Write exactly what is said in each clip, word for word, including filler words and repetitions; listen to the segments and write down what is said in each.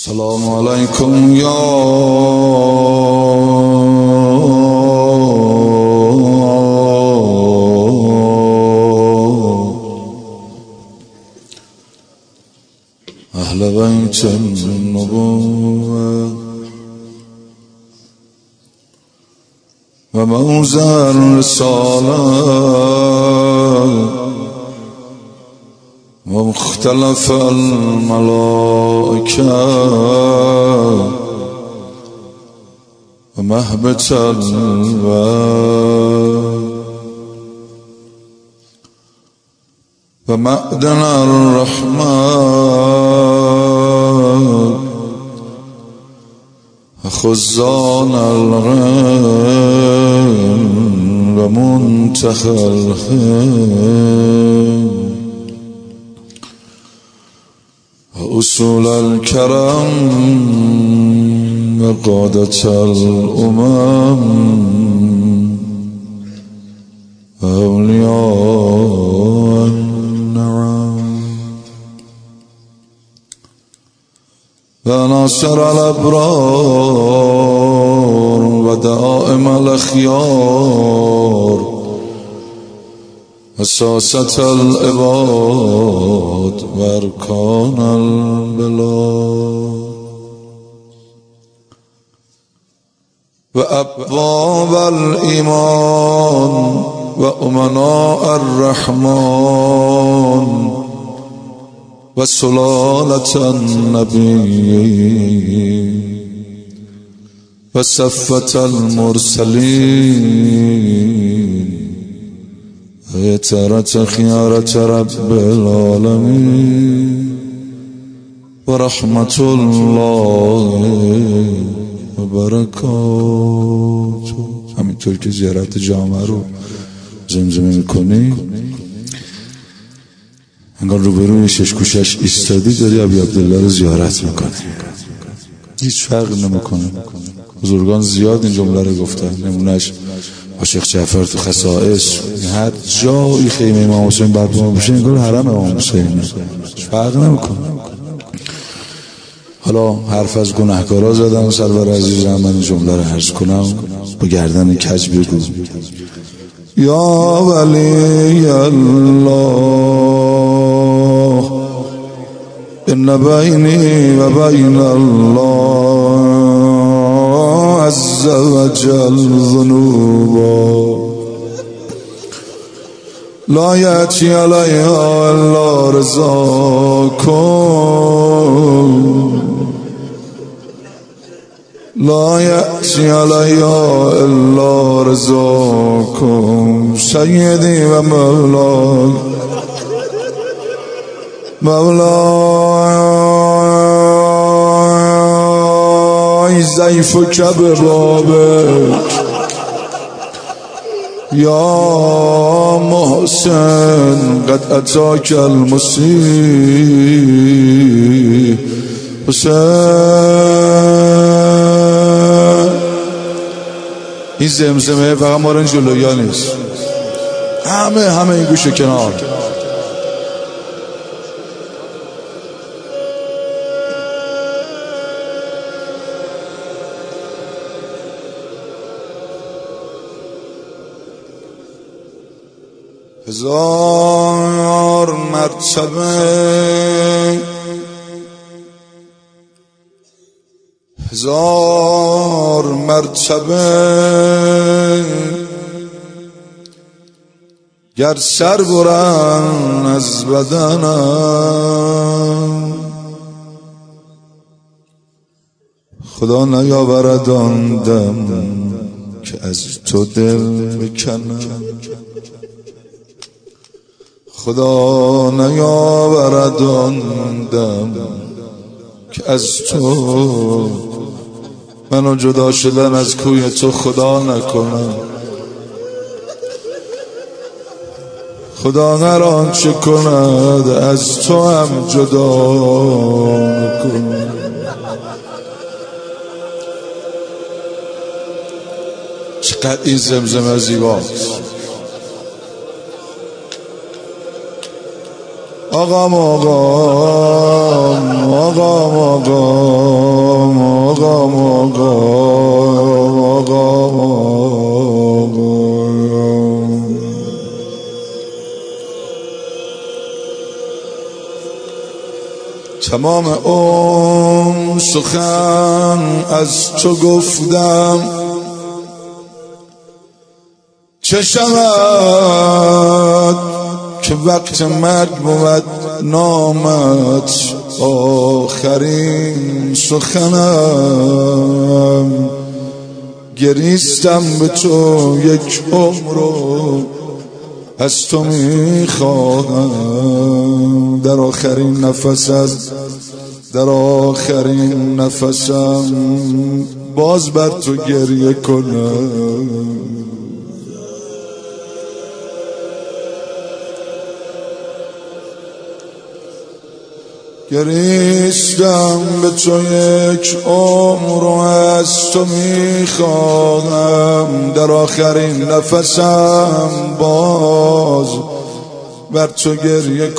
السلام عليكم يا أهل بيت النبوة وموزع الرسالة ومختلف الملائكة ومهبط الواد ومعدن الرحمن وخزان الغيب ومنتهى الخير وأصول الكرم وقادة الأمم وأولياء النعم وناصر الأبرار ودائم الأخيار وساسة العباد وأركان البلاد وأبواب الإيمان وأمناء الرحمن وسلالة النبي وصفة المرسلين ويترة خيارة رب العالمين ورحمة الله وبركاته. همینطور که زیارت جامعه رو زمزمه میکنی انگار روبروی شش کوشش ایستادی داری ابی عبدالله رو زیارت میکنی، هیچ فرق نمیکنه. بزرگان زیاد این جمله رو گفتن، نمونهش با شیخ جعفر تو خصائص، هر جایی خیمه امام حسین برپا بشه انگار حرم امام حسینه، فرق نمیکنه. حالا حرف از گناهکارا زدن، سرور عزیز من این جمله رو عرض کنم با گردن کج بگو: یا ولی الله ان بینی و بین الله عز وجل ذنوبا لا یأتی علیها الا رضاکم لا یأتی علیها الا رضاکم سیدی و مولای مولای ضیفک ببابک یا محسن قد اتاک المسیح حسین. این زمزمه فقط ما رو این جلویا نیست، همه همه این گوشه کنار. هزار مرتبه هزار مرتبه گر سر برن از بدنم خدا نیاورد آن دم که از تو دل بکنم، خدا نیاورد آن دم که از تو منو جدا شدن از کوی تو خدا نکنم. خدا هر آنچه کند از تو هم جدا نکنم. چقدر این زمزمه زیباست. آقا مقام آقا مقام آقا مقام آقا مقام. تمام عمر سخن از تو گفتم، چه شود که وقت مرگ بود نامت آخرین سخنم. گریستم به تو یک عمر از تو میخواهم، در آخرین نفس از در آخرین نفسم باز بر تو گریه کنم. گریستم به تو یک عمر از تو میخواهم، در آخرین نفسم باز بر تو گریه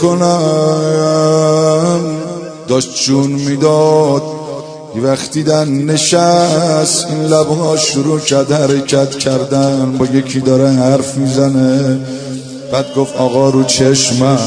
کنم. داشت جون میداد یه وقتی در نشست، این لبها شروع کرد حرکت کردن، با یکی داره حرف میزنه. بعد گفت آقا رو چشمم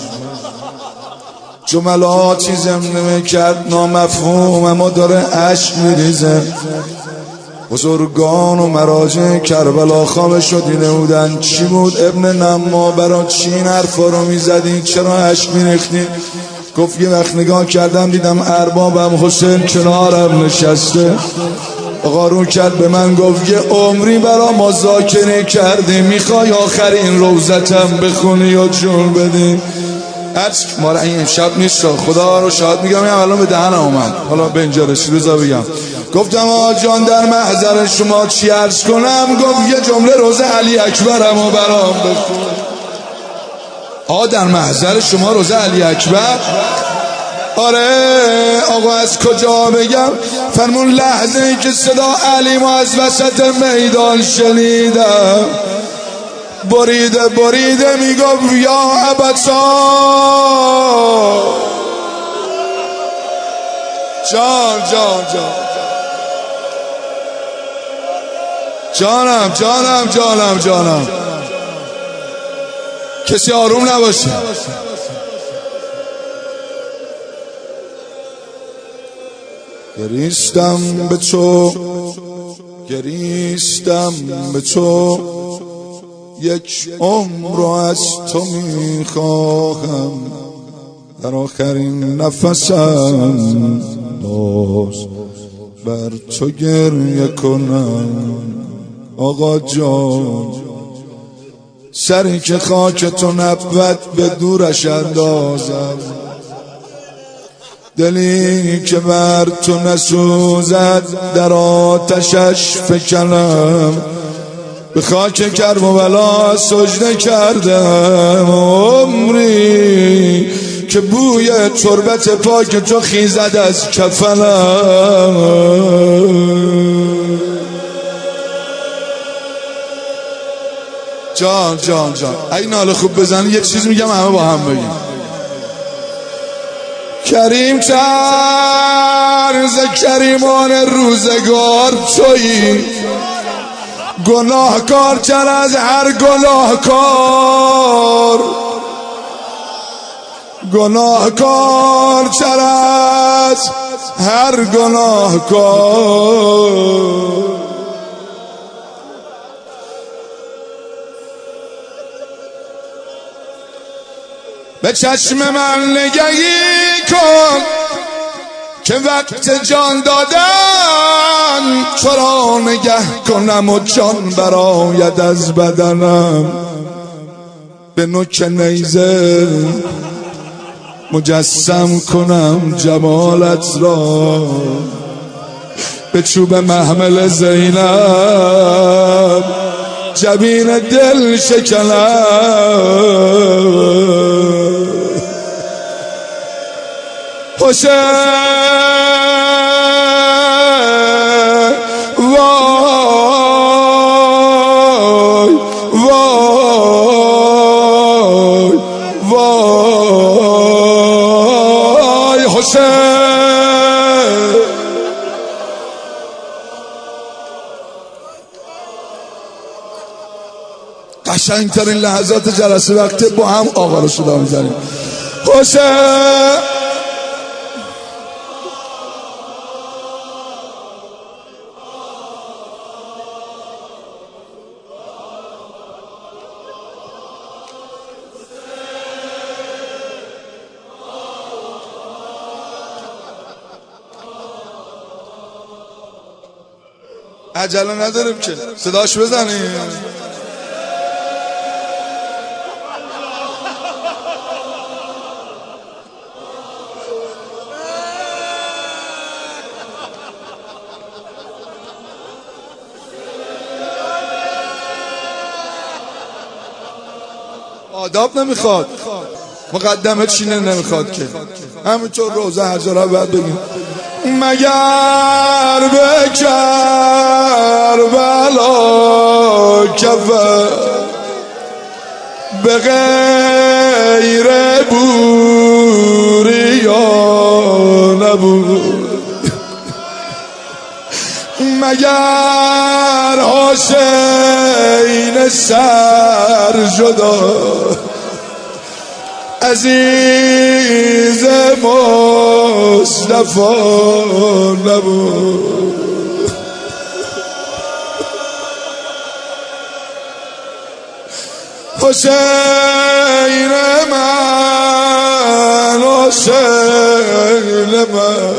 جملاتی زمزمه کرد نامفهوم، اما داره عشق میریزه. بزرگان و مراجع کربلا خوابش رو دیده بودن. چی بود ابن نما، برای چی این حرفا رو میزدی، چرا عشق میریختی؟ گفت یه وقت نگاه کردم دیدم اربابم حسین کنارم نشسته. آقا رو کرد به من گفت یه عمری برا مذاکره کردی، میخوای آخرین روزتم بخونی یا جون بدی؟ هرچی ما را این امشب نیست، خدا رو شاهد میگم این الان به دهنم اومد. حالا به اینجا رسید روزا بگم. گفتم آقا جان در محضر شما چی عرض کنم؟ گفت یه جمله روز علی اکبرم و برام بخون. آقا در محضر شما روز علی اکبر؟ آره آقا از کجا بگم؟ فرمون لحظه ای که صدا علی ما از وسط میدان شنیدم، بریده بریده میگفت یا ابتا. جان جان جان جانم جانم جانم جانم کسی آروم نباشه. گریستم به تو گریستم به تو یک عمر از تو میخواهم، در آخرین نفسم باز بر تو گریه کنم. آقا جان سری که خاک تو نبود به دورش اندازم، دلی که بر تو نسوزد در آتشش فکنم. به خاک کربلا سجده کردم، عمری که بوی تربت پاک تو خیزد از کفنم. جان جان جان اگه ناله خوب بزنی یه چیز میگم همه با هم بگیم. کریم تر ز کریمان روزگار تویی، گناهکار تر از هر گناهکار، گناهکار تر از هر گناهکار. به چشم من نگهی کن که وقت جان دادن تو را نگه کنم و جان براید از بدنم. به نوک نیزه مجسم کنم جمالت را، به چوب محمل زینب جبین دل شکنم. حسین وای وای وای قشنگترین لحظات جلسه وقتی با هم آقا رو صدا میزنیم. حسین عجله نداریم که صداش بزنیم. آداب نمیخواد، مقدمه چینه نمیخواد که همینطور روزه هزاره باید بگیم. مگر به کربلا کفه به غیر بوری یا نبود، مگر حسین سر جدا عزیز مصطفی نبود. حسین من حسین من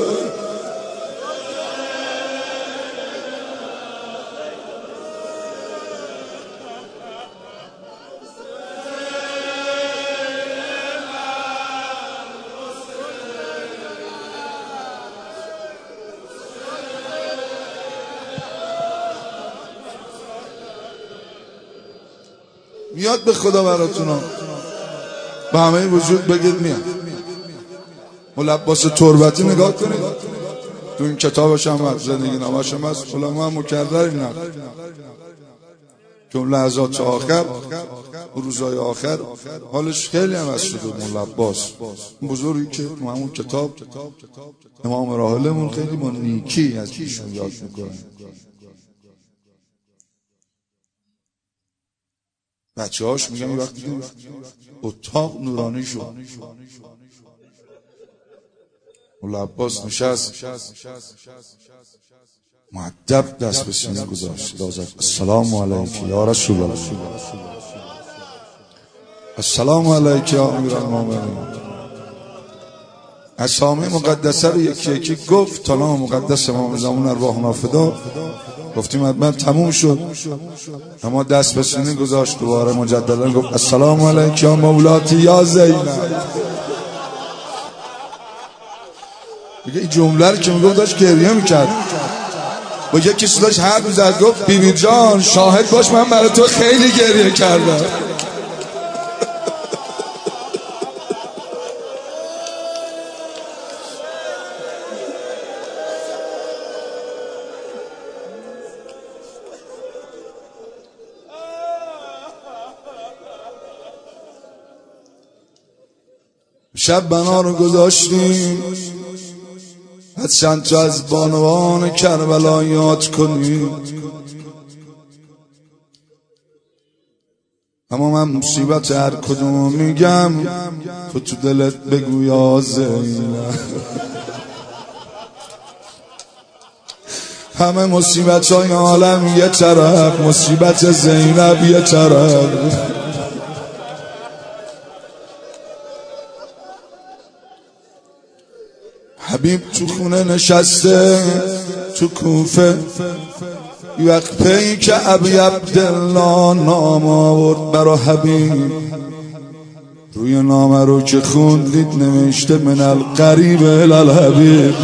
میاد به خدا براتون با همه وجود بگید میاد. ملباس تربتی نگاه کنید تو این کتابش هم هست، زندگی نامش هم هست، علما هم مکرر این نقل که اون لحظات آخر روزای آخر حالش خیلی هم از شده ملباس بزرگی که تو همون کتاب امام راحلمون خیلی ما نیکی از ایشون یاد میکنن. بچه هاش میگن وقتی اتاق نورانی شد ملباس نشست مؤدب دست به سینه گذاشت دازد السلام علیک یا رسول الله، السلام علیک یا امیرالمومنین. اسامی مقدسه رو یکی یکی گفت تا نام مقدس امام زمان ارواحنا فدا. گفتیم حتما تموم شد، اما دست به سینه گذاشت دوباره مجددا گفت السلام علیک یا مولاتی یا زینب. میگه این جمله رو که میگفت داشت گریه میکرد، با یکی صداش حرف میزد گفت بیبی بی جان شاهد باش من برای تو خیلی گریه کردم. شب بنا رو گذاشتیم از چند تا از بانوان کربلا یاد کنیم، اما من مصیبت هر کدوم میگم تو تو دلت بگو یا زینب. همه مصیبت های عالم یه طرف، مصیبت زینب یه طرف. حبیب تو خونه نشسته تو کوفه، وقتی که ابی عبدالله نام آورد برا حبیب، روی نامه رو که خوند دید نوشته من القریب الالحبیب.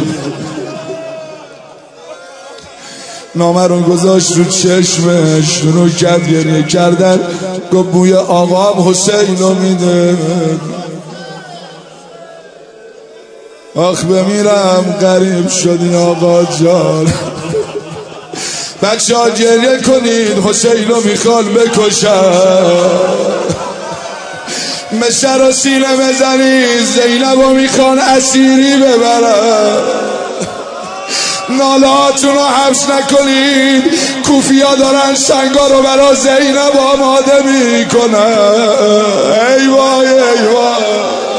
نامه رو گذاشت رو چشمش، شروع کرد گریه کردن، گفت بوی آقام حسین رو میده. آخ بمیرم غریب شدی آقا جان. بچه ها گریه کنید، حسین رو میخوان بکشن. مشه رو سینه بزنید، زینب رو میخوان اسیری ببرن. نالاتون رو حبس نکنید. کوفیا دارن سنگا رو برا زینب آماده میکنن. ای وای ای وای.